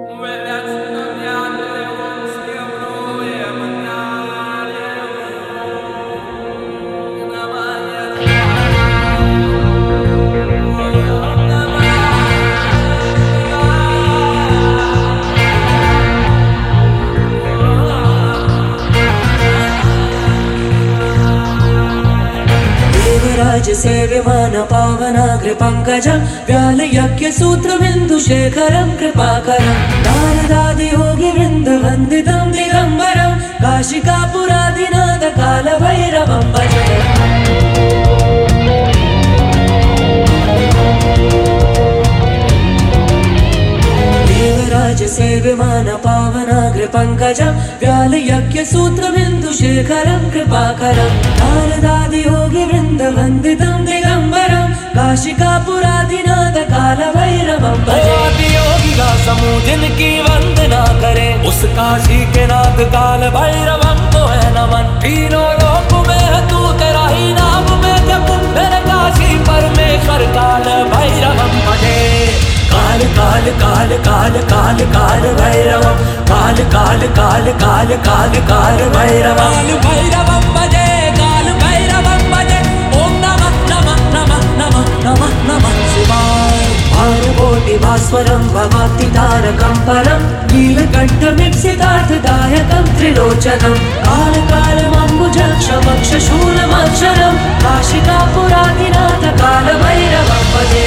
राज से विमान पावनाग्र पंकजं व्यालयज्ञ सूत्र बिंदु शेखरं कृपाकरं नारदादि योगी वृंद वंदितं दिगंबरं काशिकापुरादिनाथ काल भैरवं भजे। देवराज से विमान पावनाग्र पंकजं व्यालयज्ञ सूत्र बिंदु शेखरं कृपाकरं नारदादि योगी वृंद वंदितं दिगंबरं काशिकापुरादिनाथ काल भैरवं भजे। योगी का समूह जिनकी वंदना करे उस काशी के नाथ काल भैरवं को है नमन। तीनों लोक में है तू तेरा ही नाम में जप मेरे काशी परमेश्वर काल भैरवं भजे। काल काल काल काल काल काल भैरवं काल काल काल काल काल काल भैरवं भैरवं भजे काल भैरवं भजे। ओम नमः नमः नमः नमः नमः नमः शिवाय। भानुकोटि भास्वरं भवाब्धि तारकं परं नीलकण्ठमीप्सितार्थदायकं त्रिलोचनं कालकालमम्बुजक्षमक्ष शूलमक्षरं काशिकापुरादिनाथ काल भैरवं भजे।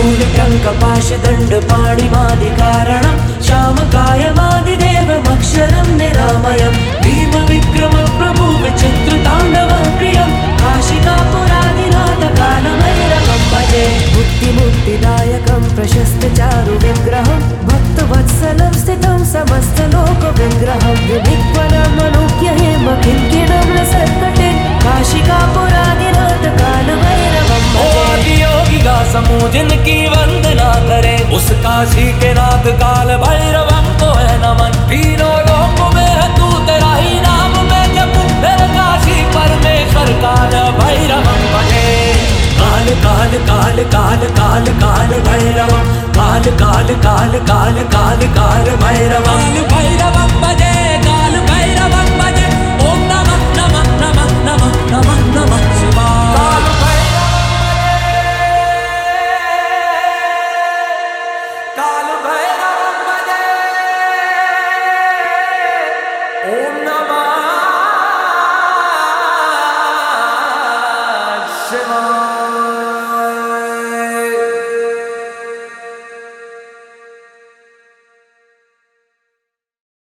शूलटङ्कपाशदण्डपाणिमादिकारणं श्यामकायमादिदेवमक्षरं निरामयं भीमविक्रमप्रभु विचित्रताण्डवं प्रियं काशिकापुरादिनाथ काल भैरवं भजे। बुद्धिमुक्तिदायकं प्रशस्तचारु विग्रहं भक्तवत्सलं स्थितं समस्तलोकविग्रहं विनिक्वलमनुज्ञ हेम किङ्किणं लसत्कटे काशिकापुरादिनाथ काल भैरवं भजे। योगी का समूह जिनकी वंदना करे उस काशी के नाथ काल भैरवं को है नमन। तीनों लोक में है तू तेरा ही नाम में जप मेरे काशी परमेश्वर काल भैरवं भजे। काल काल काल काल काल काल भैरवं काल काल काल काल काल काल भैरवं भैरवं भजे।